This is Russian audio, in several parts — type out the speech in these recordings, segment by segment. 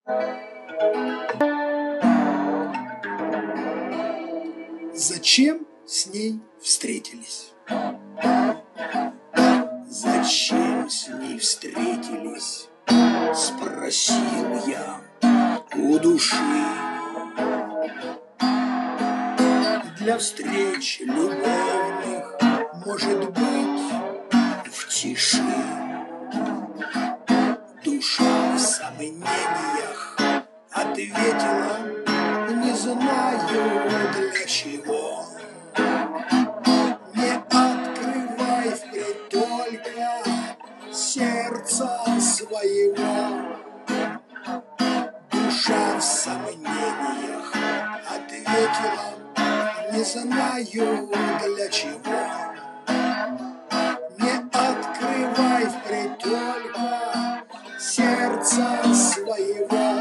Зачем с ней встретились? Зачем с ней встретились? Спросил я у души. Для встреч любовных, может быть, в тиши. Душа в сомнениях ответила: не знаю для чего. Не открывай впредь только сердца своего. Душа в сомнениях ответила: не знаю для чего. Не открывай впредь только сердца своего.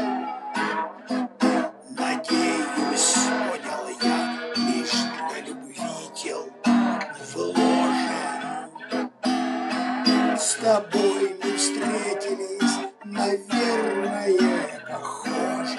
Надеюсь, понял я, лишь для любви тел вложен. С тобой мы встретились, наверное, похоже.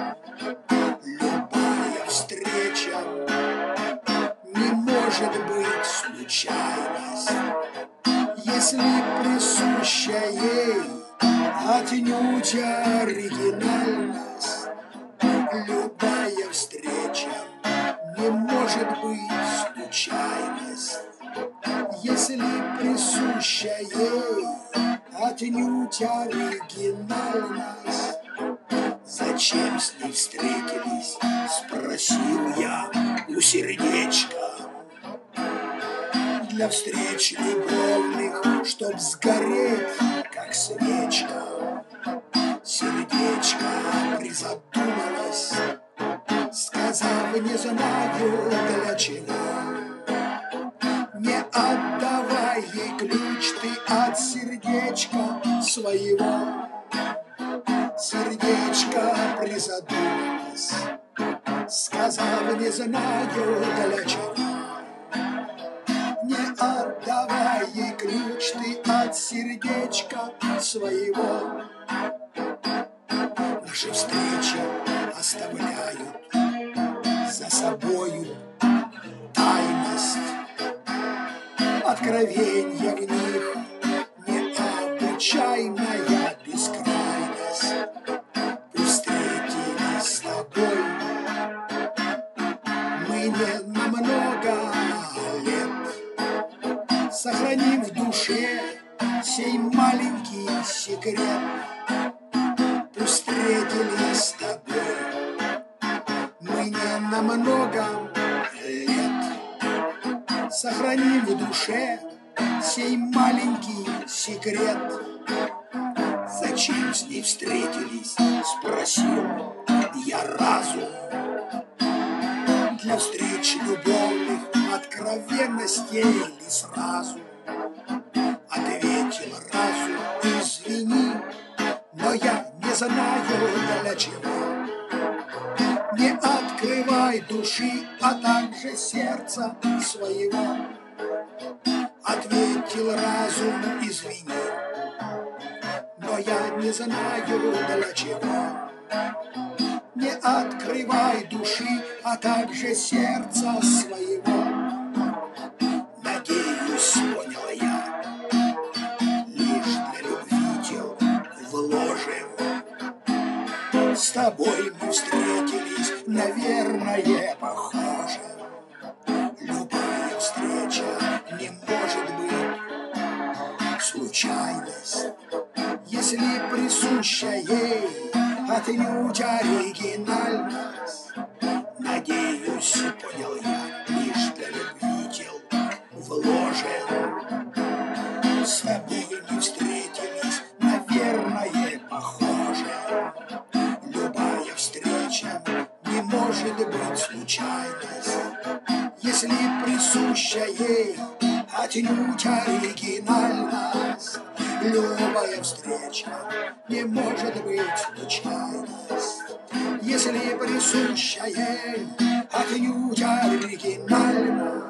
Любая встреча не может быть случайность, если присуща ей отнюдь оригинальность. Любая встреча не может быть случайность, если присуща ей отнюдь оригинальность. Зачем с ней встретились? Спросил я у сердечка. Для встреч любовных, чтоб сгореть, как свечка. Сердечко призадумалось, сказав: не знаю для чего. Не отдавай ей ключ ты от сердечка своего. Сердечко призадумалось, сказав: не знаю для чего. Не отдавай ей ключ ты от сердечка своего. Наши встречи оставляют за собою тайность. Откровенья в них необычайная бескрайность. Встретились с тобой мы не на много лет, сохранив в душе сей маленький секрет. Встретились с тобой мы не на много лет, сохранив в душе сей маленький секрет. Зачем с ней встретились? Спросил я разум. Для встреч любовных откровенностей ли сразу? Ответил разум: извини, но я не знаю для чего. Не открывай души, а также сердца своего. Ответил разум: извини, но я не знаю для чего. Не открывай души, а также сердца своего. Надеюсь, понял я, лишь для любви тел вложен. С тобой мы встретились, наверное, похоже. Любая встреча не может быть случайность, если присуща ей отнюдь оригинальность. Надеюсь, понял я, лишь для любви тел вложен. С тобой мы встретились, наверное, похоже. Любая встреча не может быть случайность, если присуща ей отнюдь оригинальность. Любая встреча не может быть случайность, если присуща ей отнюдь оригинальность.